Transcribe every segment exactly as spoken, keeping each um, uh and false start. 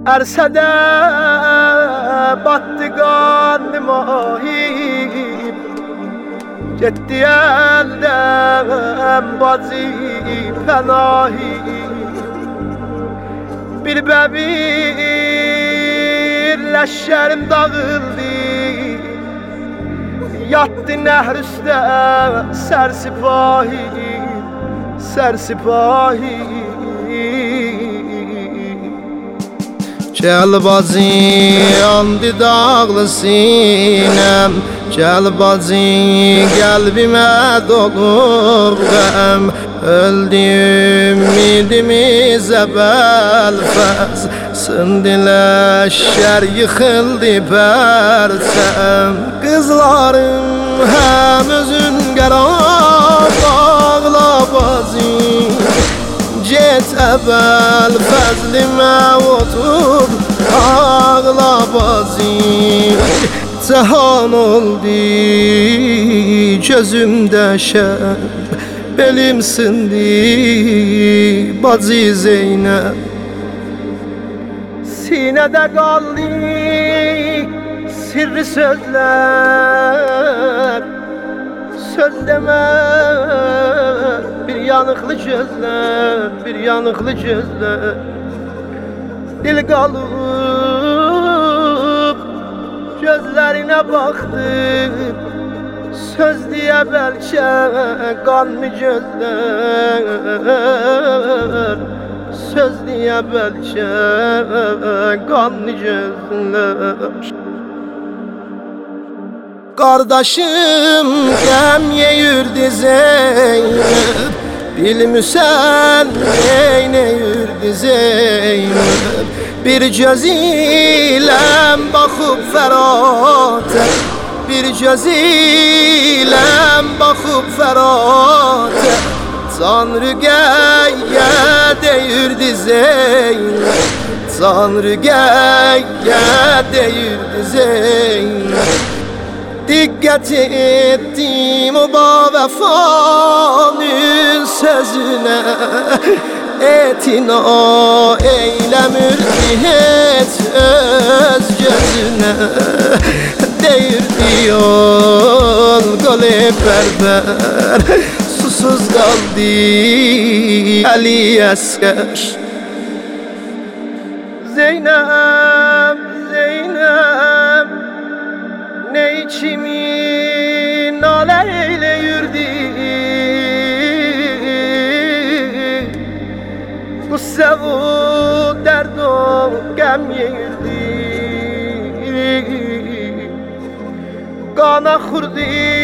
Ərsədə battı qanım ahim, getdi əldən bacı pənahim. Bir bəbir ləşşərim dağıldı, yattı nəhr üstə sərsipahim, sərsipahim. Gel bacı yandı dağlı sinem, gel bacı kalbime dolup gəm. Öldü ümidimiz ebelfez, sındı leşer yıkıldı persem. Kızlarım hem özün gerab ağla bacı, get ebel fezlime otur ağla bacı. Cehan oldu gözümde şer, belim sindi bacı Zeynep. Sinədə qaldı sirri sözlər, söz demə bir yanıqlı gözlər, bir yanıqlı gözlər. Dil qalıb gözlərinə baxdı, söz deyə bəlkə qanlı gözlər, söz deyə bəlkə qanlı gözlər. Kardeşim gəm yeyirdi Zeynep, bilmirsən neynəyirdi Zeynep. Bir göz iləm baxıb fərata, bir göz iləm baxıb fərata. Tanrı gəyə deyirdi Zeynep, Tanrı gəyə deyirdi Zeynep. Dikkat ettim o bavefanın sözüne, etina eylemirdi hiç öz gözüne. Deyirdi yol golü berber, susuz kaldı Ali Asker. Zeynep, Zeynep, ne içimi naleyle yürüdü, bu sevu derdo gəm yeyirdi. Qana xurdu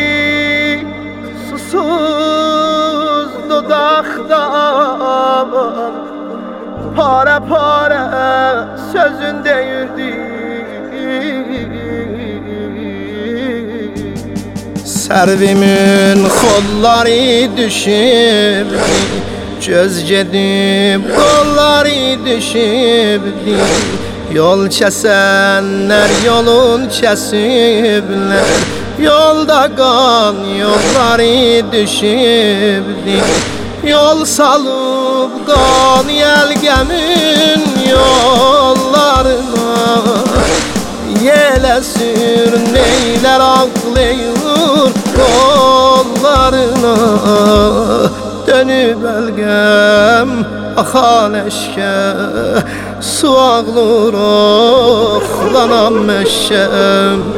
susuz dodaqdan, para para sözün deyirdi. Servimin kolları düşürdü, göz gedib kolları düşürdü. Yol kəsənlər yolun kəsiblər, yolda qan yolları düşürdü. Yol salıb qan yelgəmin yollarına, yelə sür neylər ağlayır kollarına. Dönüb əlgəm axan eşkə, su ağlır oxlanam meşkəm.